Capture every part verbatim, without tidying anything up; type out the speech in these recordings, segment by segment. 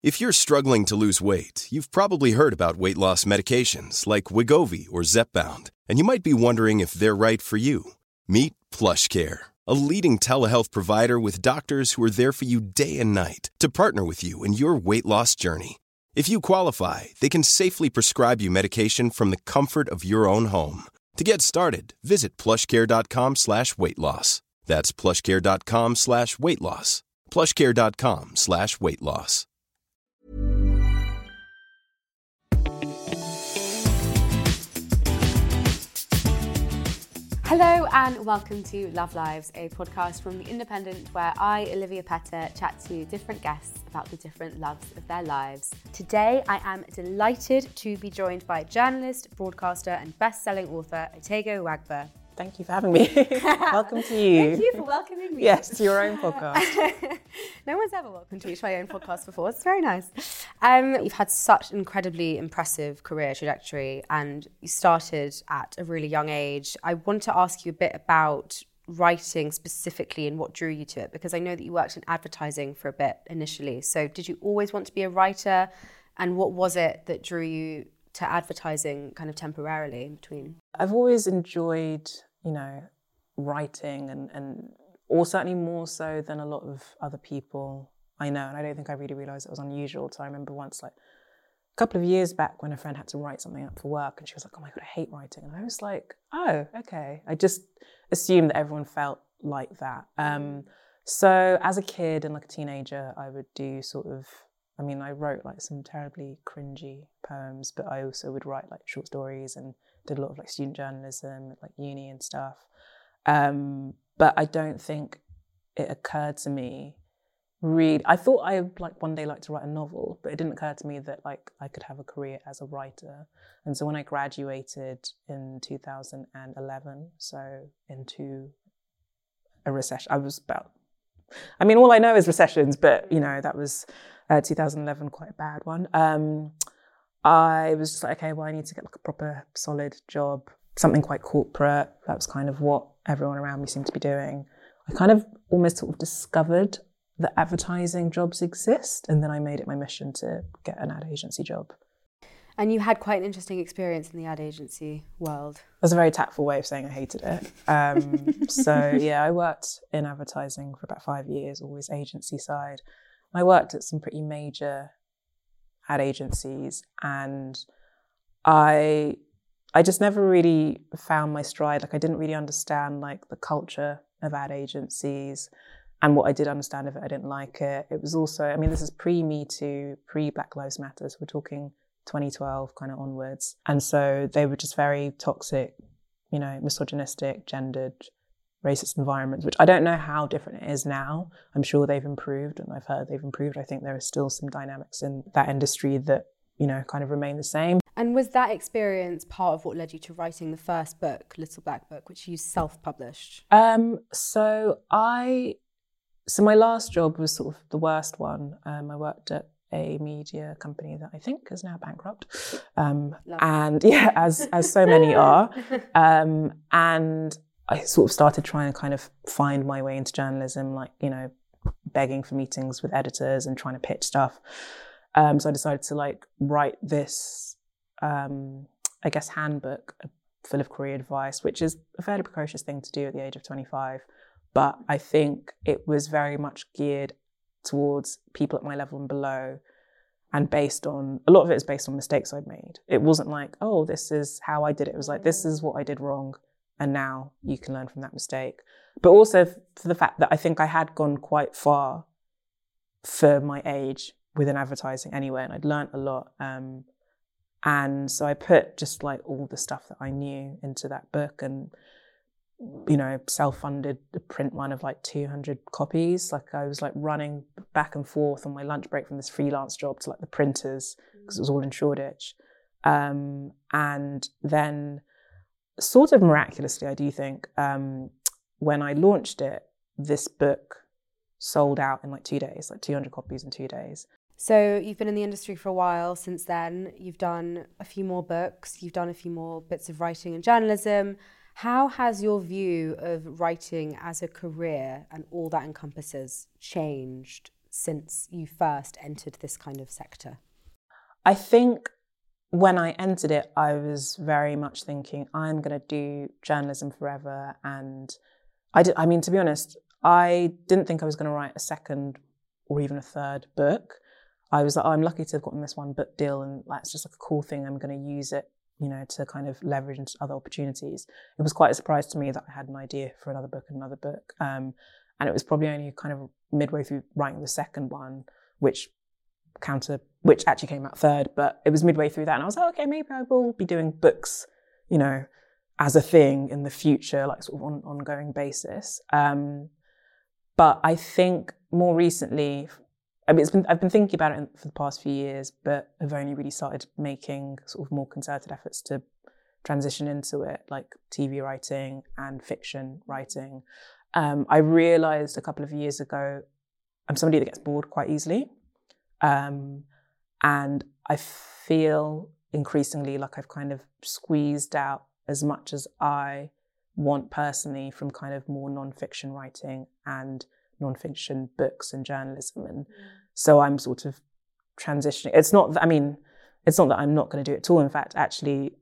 If you're struggling to lose weight, you've probably heard about weight loss medications like Wegovy or Zepbound, and you might be wondering if they're right for you. Meet PlushCare, a leading telehealth provider with doctors who are there for you day and night to partner with you in your weight loss journey. If you qualify, they can safely prescribe you medication from the comfort of your own home. To get started, visit plushcare.com slash weight loss. That's plushcare.com slash weight loss. plushcare.com slash weight loss. Hello and welcome to Love Lives, a podcast from The Independent where I, Olivia Petter, chat to different guests about the different loves of their lives. Today I am delighted to be joined by journalist, broadcaster and best-selling author Otegho Uwagba. Thank you for having me. Welcome to you. Thank you for welcoming me. Yes, to your own podcast. No one's ever welcomed me to my own podcast before. It's very nice. Um, you've had such an incredibly impressive career trajectory and you started at a really young age. I want to ask you a bit about writing specifically and what drew you to it, because I know that you worked in advertising for a bit initially. So did you always want to be a writer, and what was it that drew you to advertising kind of temporarily in between? I've always enjoyed, you know, writing and, and or certainly more so than a lot of other people I know. And I don't think I really realised it was unusual. So I remember once, like a couple of years back, when a friend had to write something up for work and she was like, oh my God, I hate writing. And I was like, oh, okay. I just assumed that everyone felt like that. Um, so as a kid and like a teenager, I would do sort of, I mean, I wrote like some terribly cringy poems, but I also would write like short stories and did a lot of like student journalism at like uni and stuff. Um, but I don't think it occurred to me really, I thought I would like one day like to write a novel, but it didn't occur to me that like I could have a career as a writer. And so when I graduated in two thousand eleven, so into a recession, I was about, I mean, all I know is recessions, but you know, that was uh, two thousand eleven, quite a bad one. Um, I was just like, okay, well, I need to get like a proper solid job, something quite corporate. That was kind of what everyone around me seemed to be doing. I kind of almost sort of discovered that advertising jobs exist, and then I made it my mission to get an ad agency job. And you had quite an interesting experience in the ad agency world. That's a very tactful way of saying I hated it. Um, so yeah, I worked in advertising for about five years, always agency side. I worked at some pretty major ad agencies, and I I just never really found my stride. Like I didn't really understand like the culture of ad agencies, and what I did understand of it, I didn't like it. It was also, I mean, this is pre-Me Too, pre-Black Lives Matter, so we're talking twenty twelve kind of onwards. And so they were just very toxic, you know, misogynistic, gendered, racist environments, which I don't know how different it is now. I'm sure they've improved, and I've heard they've improved. I think there are still some dynamics in that industry that, you know, kind of remain the same. And was that experience part of what led you to writing the first book, Little Black Book, which you self-published? Um, so I, so my last job was sort of the worst one. Um, I worked at a media company that I think is now bankrupt. Um, and yeah, as as so many are. Um, and I sort of started trying to kind of find my way into journalism, like, you know, begging for meetings with editors and trying to pitch stuff. Um, so I decided to like write this, um, I guess, handbook full of career advice, which is a fairly precocious thing to do at the age of twenty-five. But I think it was very much geared towards people at my level and below, and based on, a lot of it is based on mistakes I'd made. It wasn't like, oh, this is how I did it. It was like, this is what I did wrong, and now you can learn from that mistake. But also for the fact that I think I had gone quite far for my age within advertising anyway, and I'd learned a lot. Um, and so I put just like all the stuff that I knew into that book, and you know, self-funded a print run of like two hundred copies. Like I was like running back and forth on my lunch break from this freelance job to like the printers, because it was all in Shoreditch. Um, and then sort of miraculously, I do think, um, when I launched it, this book sold out in like two days, like two hundred copies in two days. So you've been in the industry for a while. Since then, you've done a few more books, you've done a few more bits of writing and journalism. How has your view of writing as a career and all that encompasses changed since you first entered this kind of sector? I think when I entered it, I was very much thinking, I'm going to do journalism forever. And I did, I mean, to be honest, I didn't think I was going to write a second or even a third book. I was like, oh, I'm lucky to have gotten this one book deal, and that's just like a cool thing. I'm going to use it, you know, to kind of leverage into other opportunities. It was quite a surprise to me that I had an idea for another book and another book. Um, and it was probably only kind of midway through writing the second one, which counter, which actually came out third, but it was midway through that. And I was like, okay, maybe I will be doing books, you know, as a thing in the future, like sort of on an ongoing basis. Um, but I think more recently, I mean, it's been, I've been thinking about it for the past few years, but I've only really started making sort of more concerted efforts to transition into it, like T V writing and fiction writing. Um, I realised a couple of years ago, I'm somebody that gets bored quite easily. Um, and I feel increasingly like I've kind of squeezed out as much as I want personally from kind of more non-fiction writing and non-fiction books and journalism. And mm. so I'm sort of transitioning. It's not, I mean, it's not that I'm not going to do it at all. In fact, actually,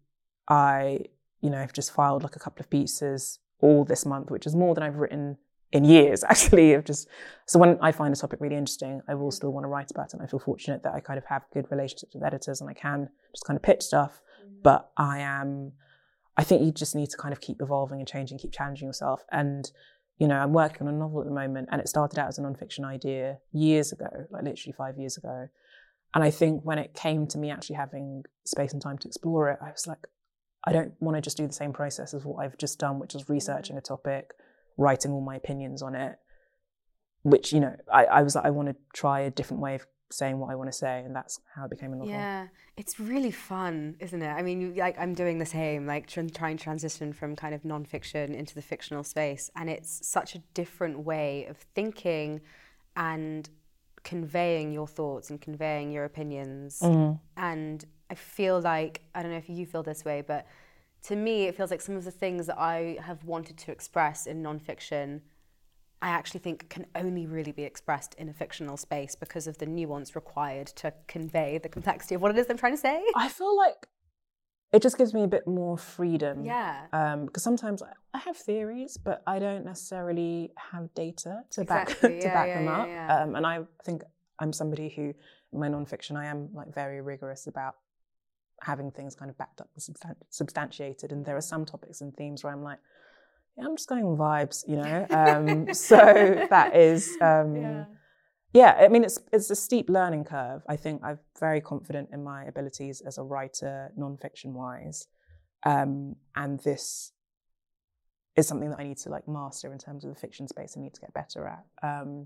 I, you know, I've just filed like a couple of pieces all this month, which is more than I've written in years, actually. Of just, so when I find a topic really interesting, I will still want to write about it. And I feel fortunate that I kind of have good relationships with editors and I can just kind of pitch stuff. Mm. But I am, I think you just need to kind of keep evolving and changing, keep challenging yourself. And you know, I'm working on a novel at the moment, and it started out as a non-fiction idea years ago, like literally five years ago. And I think when it came to me actually having space and time to explore it, I was like, I don't want to just do the same process as what I've just done, which is researching a topic, writing all my opinions on it, which, you know, I, I was like, I want to try a different way of saying what I want to say, and that's how it became a novel. Yeah, it's really fun, isn't it? I mean, you, like I'm doing the same, like tr- trying to transition from kind of non-fiction into the fictional space, and it's such a different way of thinking and conveying your thoughts and conveying your opinions. Mm. And I feel like, I don't know if you feel this way, but to me it feels like some of the things that I have wanted to express in non-fiction, I actually think can only really be expressed in a fictional space because of the nuance required to convey the complexity of what it is I'm trying to say. I feel like it just gives me a bit more freedom. Yeah. Um, because sometimes I have theories, but I don't necessarily have data to exactly. back to yeah, back yeah, them yeah, up. Yeah. Um, and I think I'm somebody who, in my nonfiction, I am like very rigorous about having things kind of backed up and substan- substantiated. And there are some topics and themes where I'm like, yeah, I'm just going on vibes, you know. Um, so that is, um, yeah. yeah. I mean, it's it's a steep learning curve. I think I'm very confident in my abilities as a writer, non-fiction wise, um, and this is something that I need to like master in terms of the fiction space. I need to get better at, um,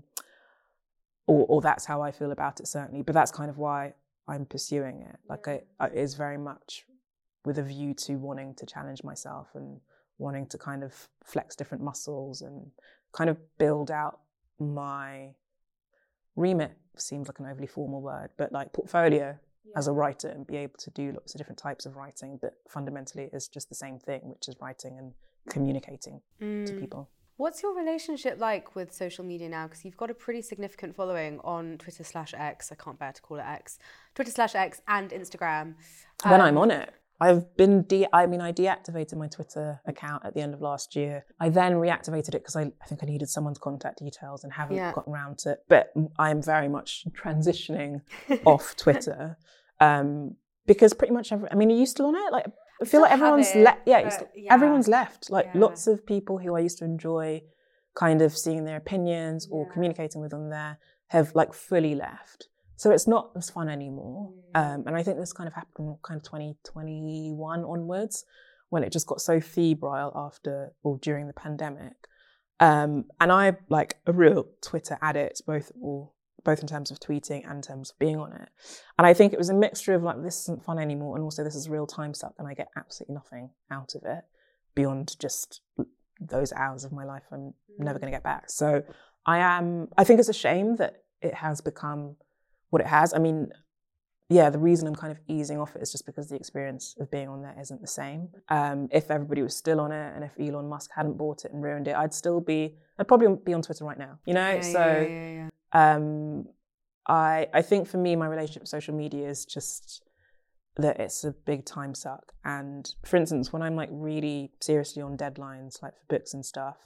or, or that's how I feel about it certainly. But that's kind of why I'm pursuing it. Like, I, I, it is very much with a view to wanting to challenge myself and wanting to kind of flex different muscles and kind of build out my remit, seems like an overly formal word, but like portfolio yeah. as a writer, and be able to do lots of different types of writing, but fundamentally is just the same thing, which is writing and communicating mm. to people. What's your relationship like with social media now? Because you've got a pretty significant following on Twitter slash X, I can't bear to call it X, Twitter slash X and Instagram. Um, when I'm on it. I've been, de- I mean, I deactivated my Twitter account at the end of last year. I then reactivated it because I, I think I needed someone's contact details and haven't yeah. gotten around to it. But I'm very much transitioning off Twitter um, because pretty much, every, I mean, are you still on it? Like, I feel like everyone's left. Yeah, but, yeah, everyone's left. Like yeah. lots of people who I used to enjoy kind of seeing their opinions or yeah. communicating with them there have like fully left. So it's not as fun anymore. Um, and I think this kind of happened kind of twenty twenty-one onwards, when it just got so febrile after or during the pandemic. Um, and I'm like a real Twitter addict, both or both in terms of tweeting and in terms of being on it. And I think it was a mixture of like, this isn't fun anymore, and also this is real time suck, and I get absolutely nothing out of it beyond just those hours of my life I'm mm. never going to get back. So I am, I think it's a shame that it has become what it has. I mean, yeah, the reason I'm kind of easing off it is just because the experience of being on there isn't the same. Um, if everybody was still on it, and if Elon Musk hadn't bought it and ruined it, I'd still be, I'd probably be on Twitter right now, you know? Yeah, so, yeah, yeah, yeah. Um, I I think for me, my relationship with social media is just that it's a big time suck. And for instance, when I'm like really seriously on deadlines, like for books and stuff,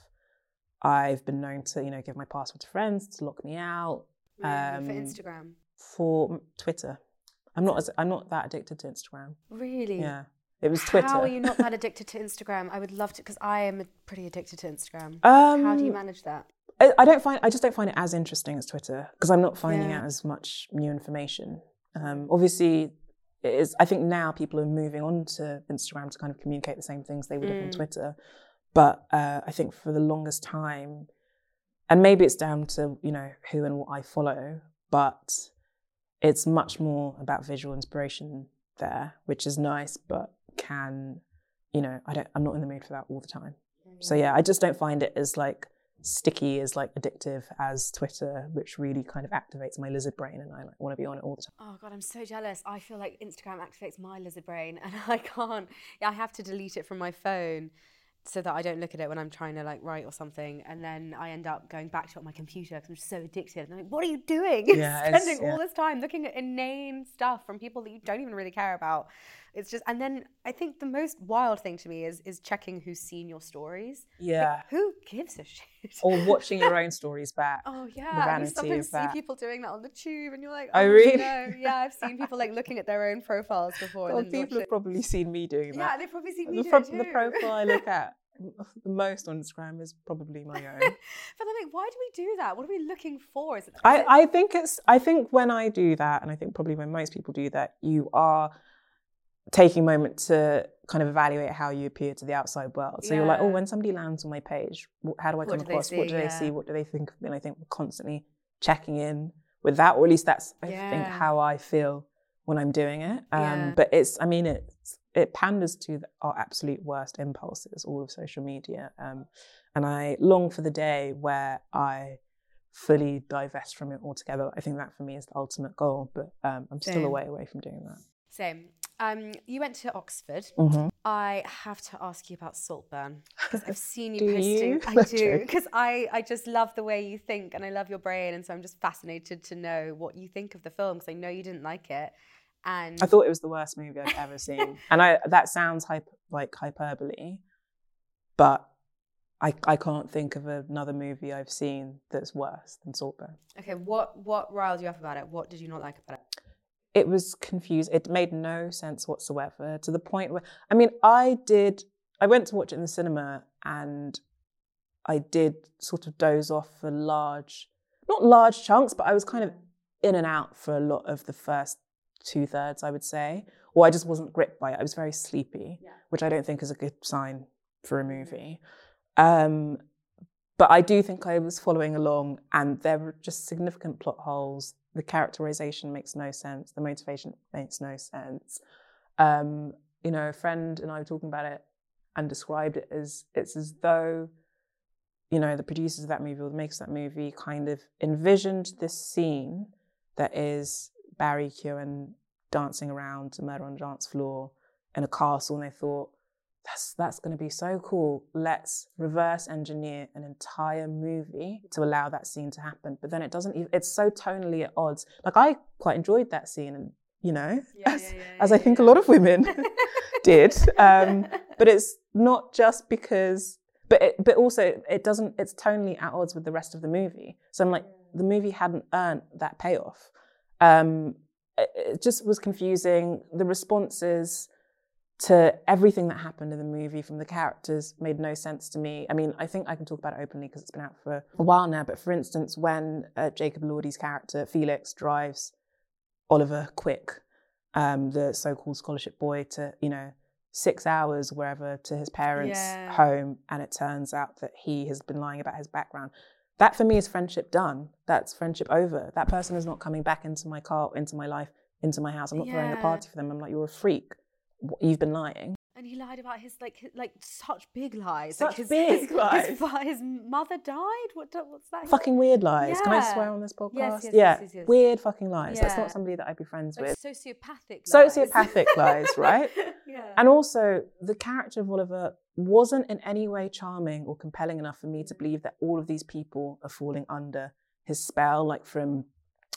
I've been known to, you know, give my password to friends to lock me out. Yeah, um, for Instagram. For Twitter. I'm not as I'm not that addicted to Instagram. Really? Yeah. It was Twitter. How are you not that addicted to Instagram? I would love to, because I am pretty addicted to Instagram. Um, How do you manage that? I, I don't find I just don't find it as interesting as Twitter because I'm not finding Yeah. out as much new information. Um, obviously, it is. I think now people are moving on to Instagram to kind of communicate the same things they would have Mm. on Twitter. But uh, I think for the longest time, and maybe it's down to, you know, who and what I follow, but it's much more about visual inspiration there, which is nice, but can, you know, I don't, I'm not in the mood for that all the time. So yeah, I just don't find it as like sticky, as like addictive as Twitter, which really kind of activates my lizard brain and I like want to be on it all the time. Oh God, I'm so jealous. I feel like Instagram activates my lizard brain and I can't, yeah, I have to delete it from my phone so that I don't look at it when I'm trying to like write or something. And then I end up going back to it on my computer because I'm so addicted. And I'm like, what are you doing? Yeah, it's- Spending yeah. all this time looking at inane stuff from people that you don't even really care about. It's just, and then I think the most wild thing to me is is checking who's seen your stories. Yeah. Like, who gives a shit? Or watching your own stories back. Oh The yeah, and you vanity sometimes of see that. people doing that on the tube, and you're like, Oh, oh really? no. Yeah, I've seen people like looking at their own profiles before. God, and then people have watch it. probably seen me doing Yeah, that. they've probably seen me the, do pro- it too. the profile I look at the most on Instagram is probably my own. But I'm like, why do we do that? What are we looking for? Is it, is I, it- I think it's I think when I do that, and I think probably when most people do that, you are taking a moment to kind of evaluate how you appear to the outside world. So you're like, oh, Yeah. when somebody lands on my page, wh- how do I What come do they across? What see? do they Yeah. see? What do they think of me? And I think we're constantly checking in with that, or at least that's I think Yeah. how I feel when I'm doing it. Um, Yeah. But it's, I mean, it's it panders to the, our absolute worst impulses, all of social media. Um, and I long for the day where I fully divest from it altogether. I think that for me is the ultimate goal, but um, I'm still Same. a way away from doing that. Same. Um, you went to Oxford. Mm-hmm. I have to ask you about Saltburn because I've seen you Do posting. you? I I'm do joking. because I, I just love the way you think and I love your brain, and so I'm just fascinated to know what you think of the film because I know you didn't like it. And I thought it was the worst movie I've ever seen, and I that sounds hyper, like hyperbole, but I I can't think of another movie I've seen that's worse than Saltburn. okay, what what riled you up about it? What did you not like about it? It was confused. It made no sense whatsoever, to the point where, I mean, I did, I went to watch it in the cinema and I did sort of doze off for large, not large chunks, but I was kind of in and out for a lot of the first two thirds, I would say. Or I just wasn't gripped by it. I was very sleepy, Yeah. which I don't think is a good sign for a movie. Um, but I do think I was following along and there were just significant plot holes. The characterization makes no sense. The motivation makes no sense. Um, you know, a friend and I were talking about it and described it as, it's as though, you know, the producers of that movie or the makers of that movie kind of envisioned this scene that is Barry Keoghan dancing around to Murder on the Dance Floor in a castle, and they thought, that's that's going to be so cool. Let's reverse engineer an entire movie to allow that scene to happen. But then it doesn't even, it's so tonally at odds. Like I quite enjoyed that scene, and you know, Yeah, as, yeah, yeah, as yeah, I think yeah. a lot of women did. Um, but it's not just because, but it, but also it doesn't, it's tonally at odds with the rest of the movie. So I'm like, the movie hadn't earned that payoff. Um, it, it just was confusing. The responses to everything that happened in the movie from the characters made no sense to me. I mean, I think I can talk about it openly because it's been out for a while now, but for instance, when uh, Jacob Elordi's character, Felix, drives Oliver Quick, um, the so-called scholarship boy, to, you know, six hours wherever to his parents' Yeah. home, and it turns out that he has been lying about his background. That for me is friendship done. That's friendship over. That person is not coming back into my car, into my life, into my house. I'm not throwing a Yeah. party for them. I'm like, you're a freak. You've been lying. And he lied about his like his, like such big lies. Such like his, big his, lies. His, fa- his mother died. What? do- What's that? Fucking weird lies. Can I Yeah. swear on this podcast? Yes, yes, yeah, yes, yes, yes. weird fucking lies. That's Yeah. not somebody that I'd be friends Like with. sociopathic. lies. Sociopathic lies, right? Yeah. And also, the character of Oliver wasn't in any way charming or compelling enough for me to believe that all of these people are falling under his spell, like from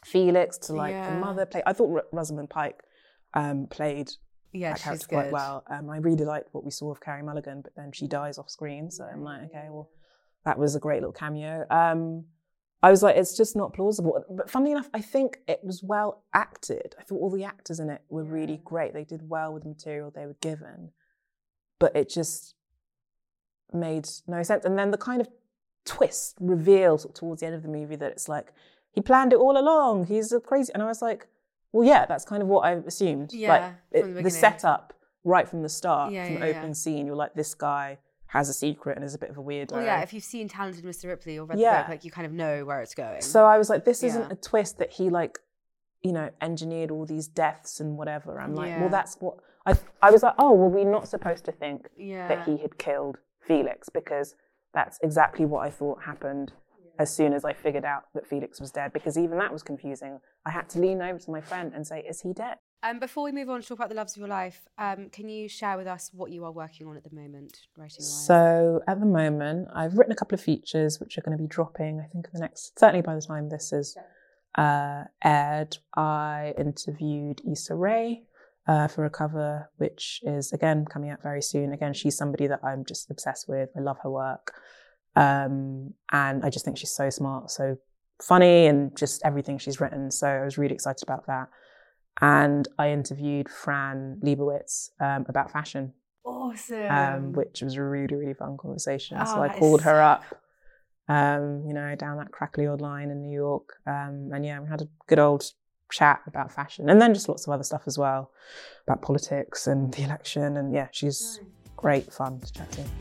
Felix to like Yeah. the mother play. I thought R- Rosamund Pike um, played Yeah, that she's character good. quite well. Um, I really liked what we saw of Carey Mulligan, but then she dies off screen. So I'm like, okay, well, that was a great little cameo. Um, I was like, it's just not plausible. But funnily enough, I think it was well acted. I thought all the actors in it were really great. They did well with the material they were given. But it just made no sense. And then the kind of twist reveal sort of towards the end of the movie that it's like, he planned it all along. He's a crazy... And I was like, well, yeah, that's kind of what I assumed. Yeah, like from it, the the beginning. setup right from the start, Yeah, from yeah, the opening yeah. scene, you're like, this guy has a secret and is a bit of a weirdo. Well, yeah, if you've seen Talented Mister Ripley or read Yeah. the book, like you kind of know where it's going. So I was like, this isn't Yeah. a twist that he like, you know, engineered all these deaths and whatever. I'm like, Yeah. well, that's what... I I was like, oh, well, we're not supposed to think yeah. that he had killed Felix, because that's exactly what I thought happened as soon as I figured out that Felix was dead, because even that was confusing. I had to lean over to my friend and say, is he dead? Um, before we move on to talk about the loves of your life, um, can you share with us what you are working on at the moment, writing-wise? So at the moment, I've written a couple of features which are going to be dropping, I think, in the next, certainly by the time this is uh, aired. I interviewed Issa Rae uh, for a cover, which is, again, coming out very soon. Again, she's somebody that I'm just obsessed with. I love her work. Um, and I just think she's so smart, so funny, and just everything she's written. So I was really excited about that. And I interviewed Fran Lebowitz um, about fashion, Awesome. um, which was a really, really fun conversation. Oh, so I that is called her so- up, um, you know, down that crackly old line in New York. Um, and yeah, we had a good old chat about fashion, and then just lots of other stuff as well, about politics and the election. And yeah, she's great fun to chat to.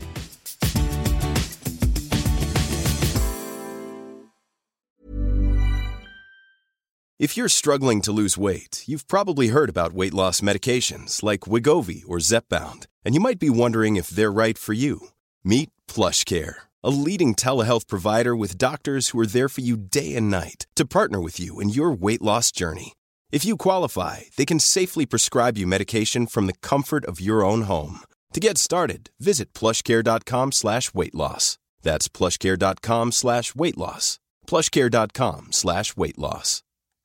If you're struggling to lose weight, you've probably heard about weight loss medications like Wegovy or Zepbound, and you might be wondering if they're right for you. Meet PlushCare, a leading telehealth provider with doctors who are there for you day and night to partner with you in your weight loss journey. If you qualify, they can safely prescribe you medication from the comfort of your own home. To get started, visit plushcare.com slash weight loss. That's plushcare.com slash weight loss. plushcare.com slash weight loss.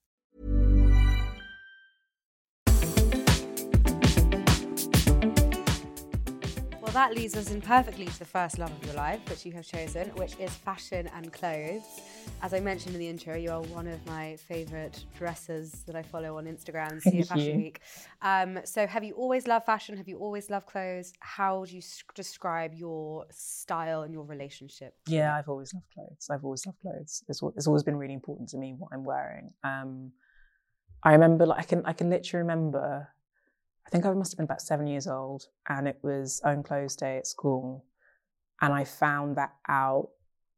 Well, that leads us in perfectly to the first love of your life, which you have chosen, which is fashion and clothes. As I mentioned in the intro, you are one of my favourite dressers that I follow on Instagram, See Thank Fashion you. Week. Um, so have you always loved fashion? Have you always loved clothes? How would you s- describe your style and your relationship? to Yeah, it? I've always loved clothes. I've always loved clothes. It's, al- it's always been really important to me what I'm wearing. Um, I remember, like, I can, I can literally remember, I think I must have been about seven years old, and it was own clothes day at school. And I found that out,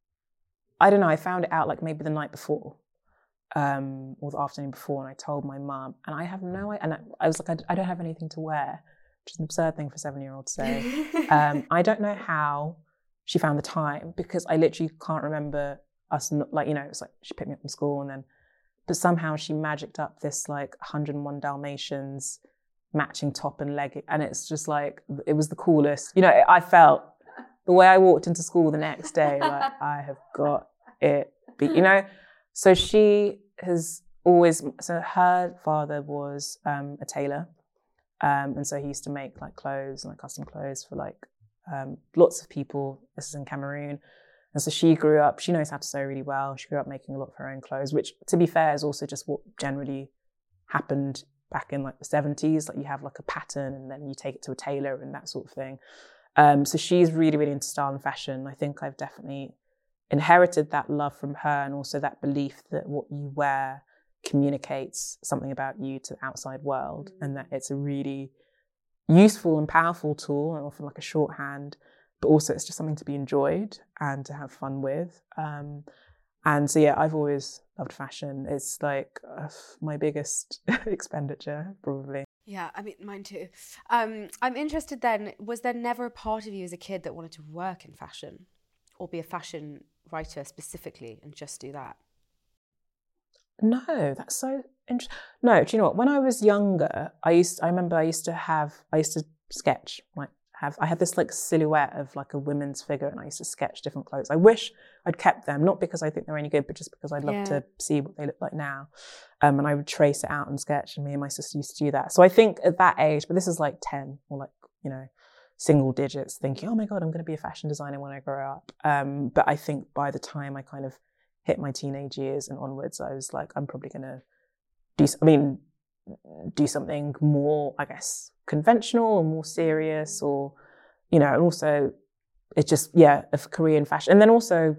I don't know, I found it out like maybe the night before, um, or the afternoon before, and I told my mum, and I have no idea, and I, I was like, I, d- I don't have anything to wear, which is an absurd thing for a seven-year-old to say. um, I don't know how she found the time, because I literally can't remember us, not, like, you know, it's like she picked me up from school, and then, but somehow she magicked up this like one hundred and one Dalmatians matching top and leg, and it's just like, it was the coolest. You know, I felt the way I walked into school the next day, like, I have got it beat, you know? So she has always, so her father was um, a tailor, um, and so he used to make like clothes and like custom clothes for like um, lots of people. This is in Cameroon. And so she grew up, she knows how to sew really well. She grew up making a lot of her own clothes, which, to be fair, is also just what generally happened back in like the seventies. Like, you have like a pattern and then you take it to a tailor and that sort of thing. Um, so she's really, really into style and fashion. I think I've definitely inherited that love from her, and also that belief that what you wear communicates something about you to the outside world, mm. and that it's a really useful and powerful tool, and often like a shorthand, but also it's just something to be enjoyed and to have fun with. Um, and so, yeah, I've always loved fashion. It's like uh, my biggest expenditure, probably. Yeah, I mean, mine too. Um, I'm interested then, was there never a part of you as a kid that wanted to work in fashion or be a fashion writer specifically and just do that? No, that's so interesting. No, do you know what? When I was younger, I used, I remember I used to have, I used to sketch, like have, I had this like silhouette of like a women's figure, and I used to sketch different clothes. I wish I'd kept them, not because I think they're any good, but just because I'd love yeah. to see what they look like now. Um, and I would trace it out and sketch, and me and my sister used to do that. So I think at that age, but this is like ten or like, you know, single digits, thinking, oh my God, I'm going to be a fashion designer when I grow up. Um, but I think by the time I kind of hit my teenage years and onwards, I was like, I'm probably going to do, I mean, do something more, I guess, conventional or more serious, or, you know, and also it's just, yeah, a career in fashion. And then also,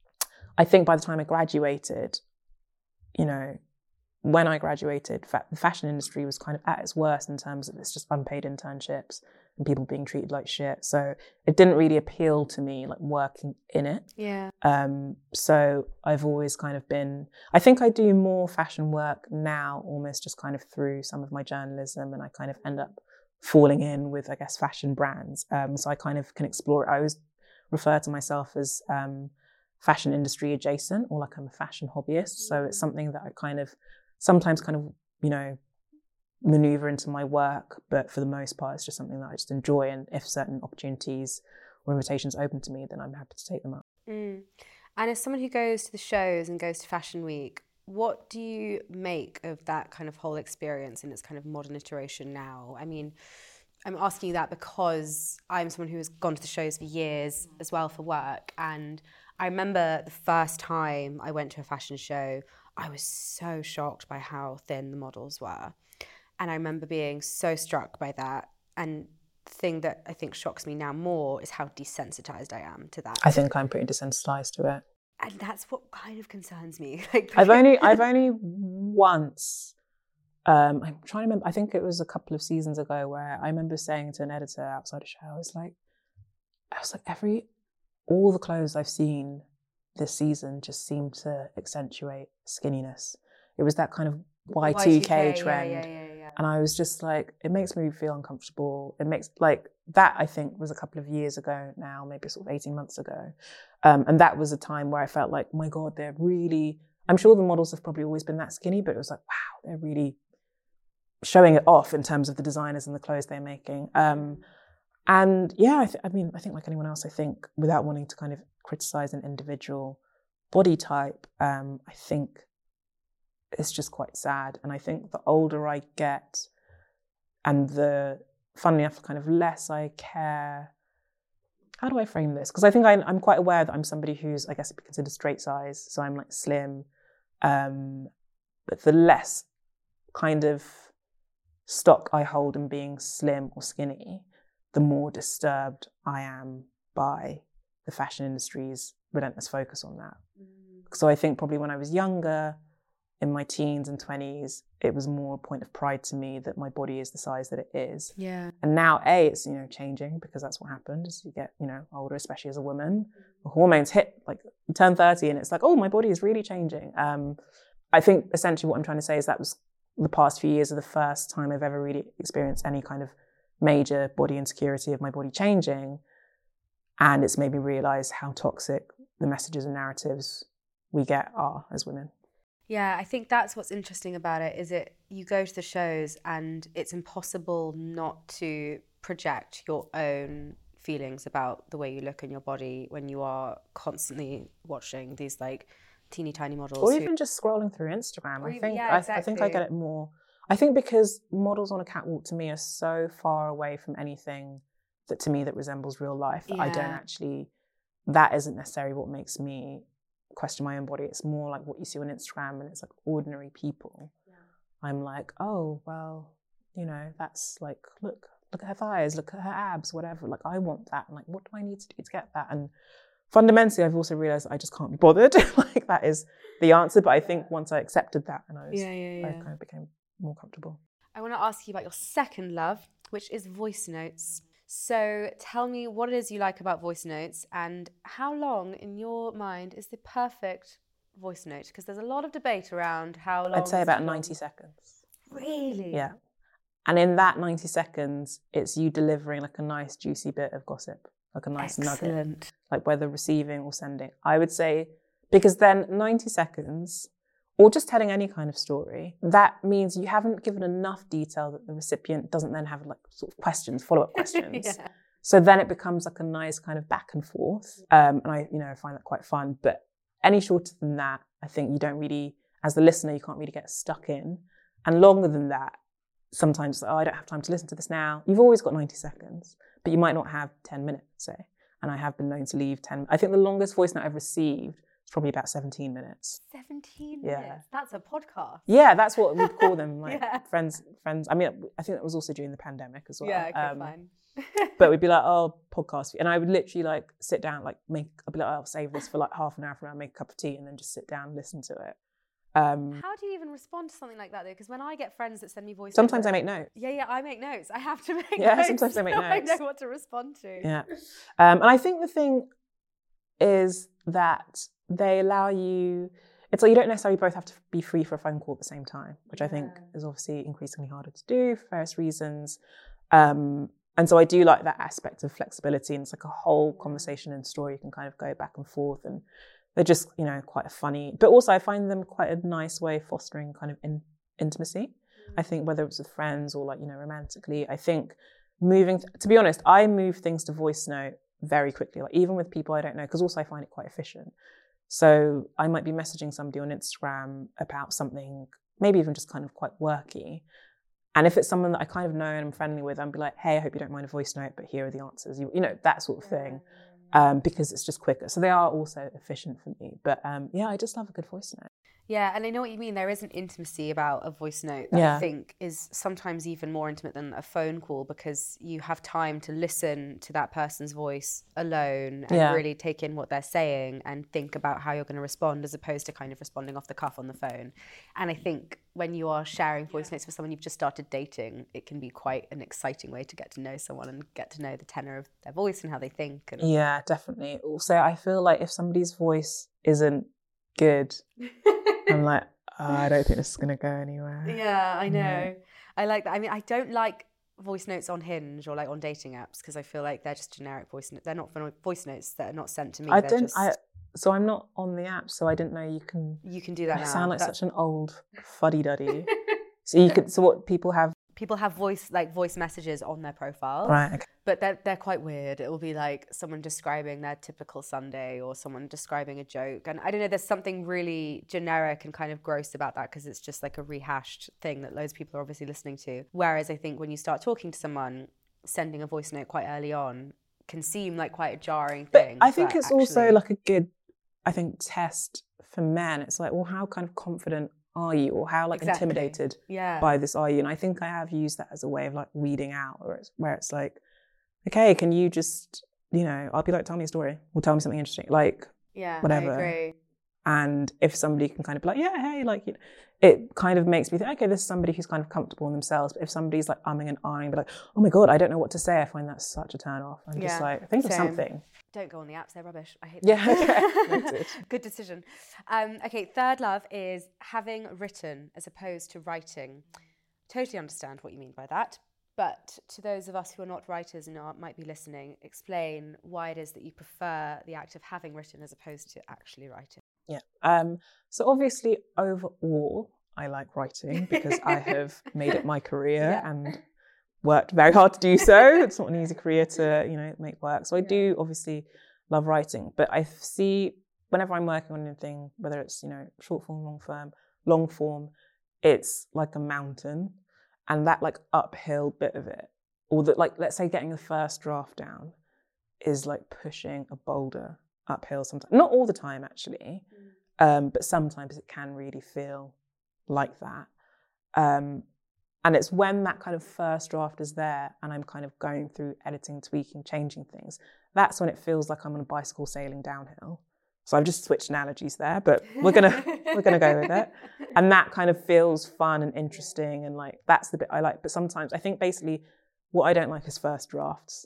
I think by the time I graduated, you know, when I graduated, fa- the fashion industry was kind of at its worst in terms of it's just unpaid internships and people being treated like shit. So it didn't really appeal to me, like working in it. Yeah. Um, so I've always kind of been, I think I do more fashion work now, almost just kind of through some of my journalism, and I kind of end up falling in with, I guess, fashion brands. Um, so I kind of can explore it. I always refer to myself as um, fashion industry adjacent, or like I'm a fashion hobbyist. So it's something that I kind of sometimes kind of, you know, maneuver into my work, but for the most part, it's just something that I just enjoy. And if certain opportunities or invitations open to me, then I'm happy to take them up. Mm. And as someone who goes to the shows and goes to Fashion Week, what do you make of that kind of whole experience in its kind of modern iteration now? I mean, I'm asking you that because I'm someone who has gone to the shows for years as well for work. And I remember the first time I went to a fashion show, I was so shocked by how thin the models were. And I remember being so struck by that. And the thing that I think shocks me now more is how desensitized I am to that. I think I'm pretty desensitized to it. And that's what kind of concerns me. Like, I've only, I've only once, um, I'm trying to remember, I think it was a couple of seasons ago, where I remember saying to an editor outside a show, I was like, I was like, every, all the clothes I've seen this season just seem to accentuate skinniness. It was that kind of Y two K trend. Yeah, yeah, yeah, yeah. And I was just like, it makes me feel uncomfortable. It makes, like, that I think was a couple of years ago now, maybe sort of eighteen months ago. Um, and that was a time where I felt like, oh my God, they're really, I'm sure the models have probably always been that skinny, but it was like, wow, they're really showing it off in terms of the designers and the clothes they're making. Um, and yeah, I, th- I mean, I think like anyone else, I think without wanting to kind of criticize an individual body type, um, I think it's just quite sad. And I think the older I get and the, funnily enough, kind of less I care, how do I frame this? Because I think I, I'm quite aware that I'm somebody who's, I guess, considered straight size. So I'm like slim. Um, but the less kind of stock I hold in being slim or skinny, the more disturbed I am by the fashion industry's relentless focus on that. Mm. So I think probably when I was younger, in my teens and twenties, it was more a point of pride to me that my body is the size that it is. Yeah. And now, A, it's, you know, changing, because that's what happened as you get, you know, older, especially as a woman. The hormones hit, like, you turn thirty and it's like, oh, my body is really changing. Um, I think essentially what I'm trying to say is that was the past few years are the first time I've ever really experienced any kind of major body insecurity of my body changing. And it's made me realize how toxic the messages and narratives we get are as women. Yeah, I think that's what's interesting about it, is it you go to the shows and it's impossible not to project your own feelings about the way you look in your body when you are constantly watching these like teeny tiny models. Or who... even just scrolling through Instagram. I even, think yeah, exactly. I, I think I get it more. I think because models on a catwalk to me are so far away from anything that to me that resembles real life that yeah. I don't actually, that isn't necessarily what makes me question my own body. It's more like what you see on Instagram, and it's like ordinary people. Yeah. I'm like, oh, well, you know, that's like, look, look at her thighs, look at her abs, whatever. Like, I want that. And like, what do I need to do to get that? And fundamentally, I've also realized I just can't be bothered. Like, that is the answer. But I think once I accepted that, and I was, yeah, yeah, yeah. I kind of became more comfortable. I want to ask you about your second love, which is voice notes. So tell me what it is you like about voice notes, and how long in your mind is the perfect voice note? Because there's a lot of debate around how long. I'd say about ninety seconds. Really? Yeah. And in that ninety seconds, it's you delivering like a nice juicy bit of gossip, like a nice Excellent. nugget, like whether receiving or sending. I would say, because then ninety seconds, or just telling any kind of story, that means you haven't given enough detail that the recipient doesn't then have like sort of questions, follow-up questions. Yeah. So then it becomes like a nice kind of back and forth. Um, and I, you know, find that quite fun. But any shorter than that, I think you don't really, as the listener, you can't really get stuck in. And longer than that, sometimes, oh, I don't have time to listen to this now. You've always got ninety seconds, but you might not have ten minutes, say. And I have been known to leave ten. I think the longest voice note I've received is probably about seventeen minutes. seventeen Yeah. minutes? That's a podcast. Yeah, that's what we'd call them, like Yeah. friends, friends. I mean, I think that was also during the pandemic as well. Yeah, okay, Um, fine. But we'd be like, oh, podcast. And I would literally like sit down, like make, I'd be like, oh, I'll save this for like half an hour from now, make a cup of tea and then just sit down and listen to it. Um, How do you even respond to something like that though? Because when I get friends that send me voice sometimes notes, I make notes. Yeah, yeah, I make notes. I have to make Yeah, notes. sometimes I make so notes. I know what to respond to. Yeah. Um, and I think the thing is that they allow you, it's like you don't necessarily both have to be free for a phone call at the same time, which I think is obviously increasingly harder to do for various reasons. Um, and so I do like that aspect of flexibility, and it's like a whole conversation and story. You can kind of go back and forth, and they're just, you know, quite a funny, but also I find them quite a nice way of fostering kind of in, intimacy. I think whether it's with friends or like, you know, romantically, I think moving, to be honest, I move things to voice note very quickly, like even with people I don't know, because also I find it quite efficient. So I might be messaging somebody on Instagram about something, maybe even just kind of quite worky. And if it's someone that I kind of know and I'm friendly with, I'll be like, hey, I hope you don't mind a voice note, but here are the answers, you, you know, that sort of thing. Um, because it's just quicker. So they are also efficient for me. But um, yeah, I just love a good voice note. Yeah, and I know what you mean. There is an intimacy about a voice note that Yeah. I think is sometimes even more intimate than a phone call, because you have time to listen to that person's voice alone and Yeah. really take in what they're saying and think about how you're going to respond, as opposed to kind of responding off the cuff on the phone. And I think when you are sharing voice notes with someone you've just started dating, it can be quite an exciting way to get to know someone and get to know the tenor of their voice and how they think. And Yeah, definitely. Also, I feel like if somebody's voice isn't good, I'm like, oh, I don't think this is going to go anywhere. Yeah, I know. Yeah. I like that. I mean, I don't like voice notes on Hinge or like on dating apps, because I feel like they're just generic voice notes. They're not vo- voice notes that are not sent to me. I They're didn't, just, I, so I'm not on the app, so I didn't know you can, you can do that I now. sound like That's- such an old fuddy-duddy. So you could, so what people have, People have voice like voice messages on their profile, right, okay. but they're they're quite weird. It will be like someone describing their typical Sunday or someone describing a joke, and I don't know. There's something really generic and kind of gross about that, because it's just like a rehashed thing that loads of people are obviously listening to. Whereas I think when you start talking to someone, sending a voice note quite early on can seem like quite a jarring But thing. I think it's also actually- like a good, I think, test for men. It's like, well, how kind of confident are you, or how like Exactly. intimidated yeah. by this are you? And I think I have used that as a way of like weeding out, or it's, where it's like, okay, can you just, you know, I'll be like, tell me a story, or tell me something interesting, like yeah, whatever. I agree. And if somebody can kind of be like, yeah, hey, like, you know, it kind of makes me think, okay, this is somebody who's kind of comfortable in themselves. But if somebody's like umming and ahhing, but like, oh my God, I don't know what to say, I find that such a turn off. I'm just Yeah, like, think of same. something. Don't go on the apps, they're rubbish. I hate Yeah, them. okay, noted. Good decision. Um, okay, third love is having written as opposed to writing. Totally understand what you mean by that. But to those of us who are not writers and are, might be listening, explain why it is that you prefer the act of having written as opposed to actually writing. Yeah. Um, so obviously, overall, I like writing because I have made it my career Yeah. and worked very hard to do so. It's not an easy career to, you know, make work. So I do obviously love writing, but I see whenever I'm working on anything, whether it's, you know, short form, long form, long form, it's like a mountain, and that like uphill bit of it, or that like, let's say getting the first draft down is like pushing a boulder uphill sometimes. Not all the time, actually, um, but sometimes it can really feel like that. Um, and it's when that kind of first draft is there and I'm kind of going through editing, tweaking, changing things, that's when it feels like I'm on a bicycle sailing downhill. So I've just switched analogies there, but we're gonna we're gonna go with it. And that kind of feels fun and interesting, and like that's the bit I like. But sometimes I think basically what I don't like is first drafts.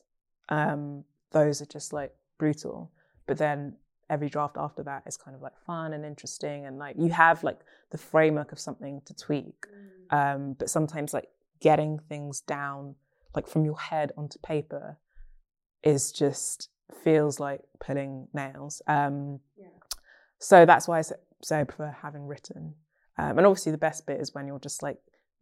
Um, those are just like brutal. But then every draft after that is kind of like fun and interesting, and like you have like the framework of something to tweak. Um, but sometimes like getting things down like from your head onto paper is just feels like pulling nails. Um, yeah. So that's why I say, say I prefer having written. Um, and obviously the best bit is when you're just like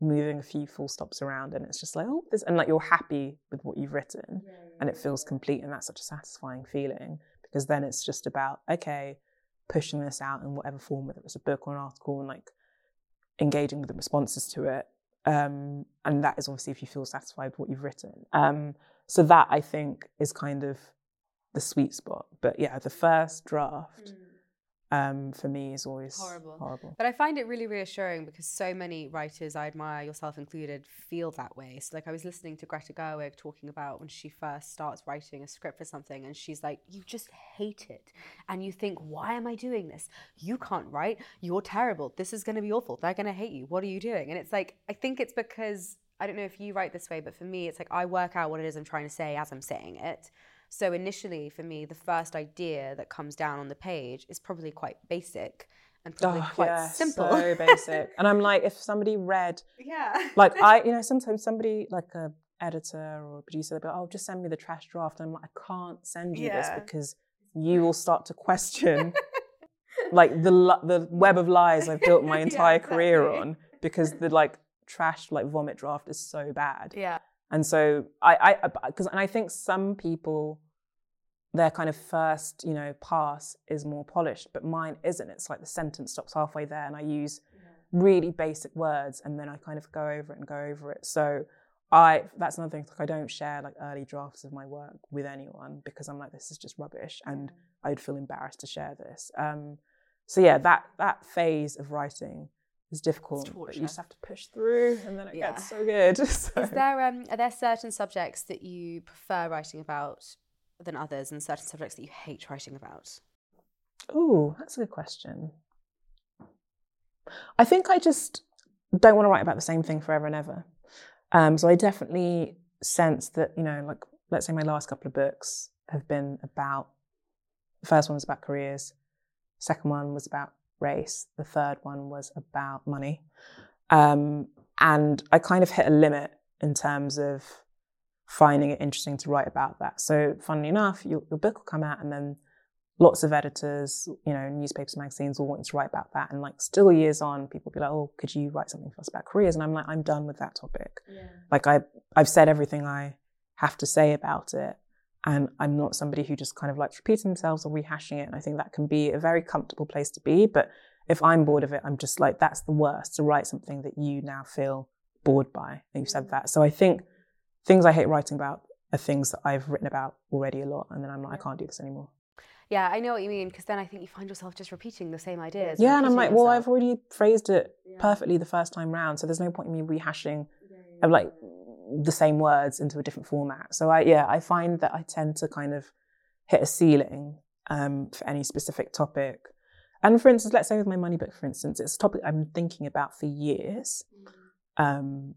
moving a few full stops around, and it's just like, oh, this, and like you're happy with what you've written, yeah, yeah, and it feels complete, and that's such a satisfying feeling, because then it's just about, okay, pushing this out in whatever form, whether it's a book or an article, and like engaging with the responses to it. Um, and that is obviously if you feel satisfied with what you've written. Um, so that, I think, is kind of the sweet spot. But yeah, the first draft mm. um, for me is always horrible. horrible. But I find it really reassuring because so many writers I admire, yourself included, feel that way. So like I was listening to Greta Gerwig talking about when she first starts writing a script for something, and she's like, you just hate it. And you think, why am I doing this? You can't write. You're terrible. This is going to be awful. They're going to hate you. What are you doing? And it's like, I think it's because, I don't know if you write this way, but for me, it's like I work out what it is I'm trying to say as I'm saying it. So initially, for me, the first idea that comes down on the page is probably quite basic and probably oh, quite yeah, simple. So basic. And I'm like, if somebody read, yeah, like I, you know, sometimes somebody like a editor or a producer, they'll be like, oh, just send me the trash draft. And I'm like, I can't send you yeah. this because you will start to question like the the web of lies I've built my entire yeah, exactly. career on, because the like trash like vomit draft is so bad. Yeah. And so I, I, because, and I think some people, their kind of first, you know, pass is more polished, but mine isn't. It's like the sentence stops halfway there, and I use yeah. really basic words, and then I kind of go over it and go over it. So I, that's another thing. Like I don't share like early drafts of my work with anyone because I'm like, this is just rubbish, and yeah. I'd feel embarrassed to share this. Um, so yeah, that that phase of writing is difficult, but you just have to push through, and then it yeah. gets so good. So. Is there um, are there certain subjects that you prefer writing about than others, and certain subjects that you hate writing about? Oh, that's a good question. I think I just don't want to write about the same thing forever and ever. Um, so I definitely sense that, you know, like let's say my last couple of books have been about. The first one was about careers. Second one was about race. The third one was about money. Um, and I kind of hit a limit in terms of finding it interesting to write about that. So funnily enough, your, your book will come out, and then lots of editors, you know, newspapers, magazines all want you to write about that. And like still years on, people will be like, oh, could you write something for us about careers? And I'm like, I'm done with that topic. Yeah. Like I, I've said everything I have to say about it. And I'm not somebody who just kind of likes repeating themselves or rehashing it. And I think that can be a very comfortable place to be. But if I'm bored of it, I'm just like, that's the worst, to write something that you now feel bored by. And you said that. So I think things I hate writing about are things that I've written about already a lot. And then I'm like, I can't do this anymore. Yeah, I know what you mean. Because then I think you find yourself just repeating the same ideas. Yeah, and I'm like, yourself. well, I've already phrased it yeah. perfectly the first time round. So there's no point in me rehashing yeah, yeah, of like, the same words into a different format. So I, yeah, I find that I tend to kind of hit a ceiling um, for any specific topic. And for instance, let's say with my money book, for instance, it's a topic I've been thinking about for years. Um,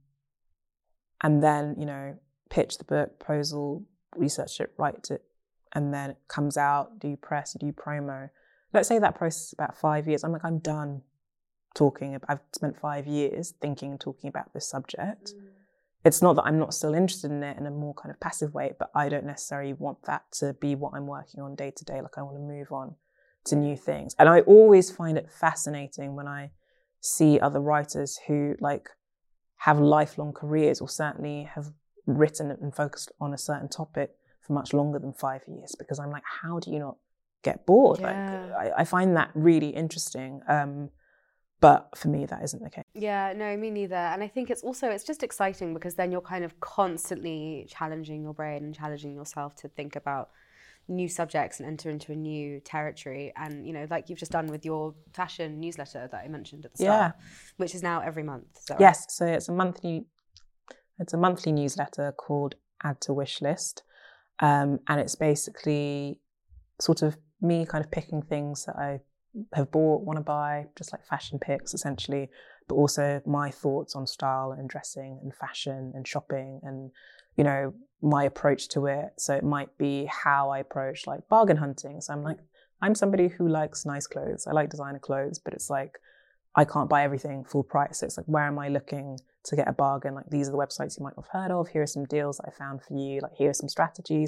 and then, you know, pitch the book, proposal, research it, write it, and then it comes out, do you press, do you promo. Let's say that process is about five years. I'm like, I'm done talking. About, I've spent five years thinking and talking about this subject. Mm. It's not that I'm not still interested in it in a more kind of passive way, but I don't necessarily want that to be what I'm working on day to day. Like I want to move on to new things. And I always find it fascinating when I see other writers who like have lifelong careers, or certainly have written and focused on a certain topic for much longer than five years. Because I'm like, how do you not get bored? Yeah. Like I, I find that really interesting. Um, But for me, that isn't the case. Yeah, no, me neither. And I think it's also, it's just exciting because then you're kind of constantly challenging your brain and challenging yourself to think about new subjects and enter into a new territory. And, you know, like you've just done with your fashion newsletter that I mentioned at the start, yeah. which is now every month. Is that right? Yes, so it's a monthly, it's a monthly newsletter called Add to Wishlist. Um, and it's basically sort of me kind of picking things that I have bought, want to buy, just like fashion picks essentially, but also my thoughts on style and dressing and fashion and shopping and, you know, my approach to it. So it might be how I approach like bargain hunting. So I'm like, I'm somebody who likes nice clothes. I like designer clothes, but it's like, I can't buy everything full price. So it's like, where am I looking to get a bargain? Like, these are the websites you might have heard of. Here are some deals that I found for you. Like, here are some strategies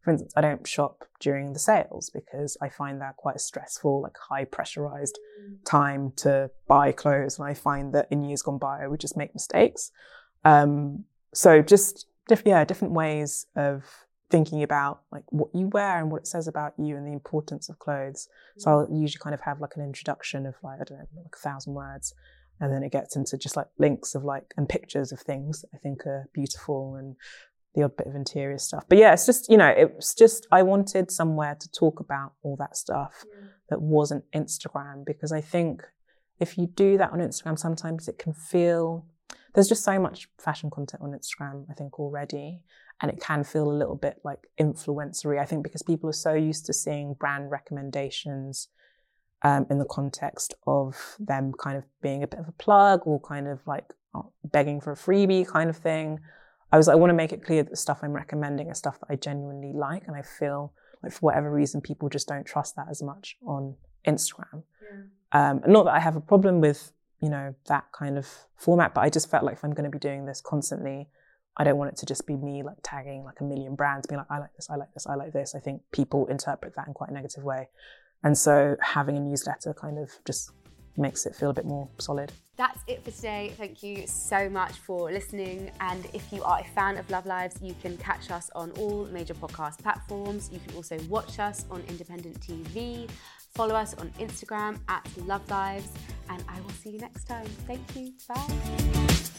for instance, I don't shop during the sales because I find that quite a stressful, like high pressurized time to buy clothes. And I find that in years gone by, I would just make mistakes. Um, so just, diff- yeah, different ways of thinking about like what you wear and what it says about you and the importance of clothes. So I'll usually kind of have like an introduction of like, I don't know, like a thousand words. And then it gets into just like links of like, and pictures of things that I think are beautiful and the odd bit of interior stuff. But yeah, it's just, you know, it was just, I wanted somewhere to talk about all that stuff yeah. that wasn't Instagram, because I think if you do that on Instagram, sometimes it can feel, there's just so much fashion content on Instagram, I think, already. And it can feel a little bit like influencery, I think, because people are so used to seeing brand recommendations um, in the context of them kind of being a bit of a plug or kind of like begging for a freebie kind of thing. I was, I want to make it clear that the stuff I'm recommending is stuff that I genuinely like. And I feel like for whatever reason, people just don't trust that as much on Instagram. Yeah. Um, and not that I have a problem with, you know, that kind of format, but I just felt like if I'm going to be doing this constantly, I don't want it to just be me like tagging like a million brands, being like, I like this, I like this, I like this. I think people interpret that in quite a negative way. And so having a newsletter kind of just makes it feel a bit more solid. That's it for today. Thank you so much for listening. And if you are a fan of Love Lives, you can catch us on all major podcast platforms. You can also watch us on Independent T V. Follow us on Instagram at Love Lives. And I will see you next time. Thank you. Bye.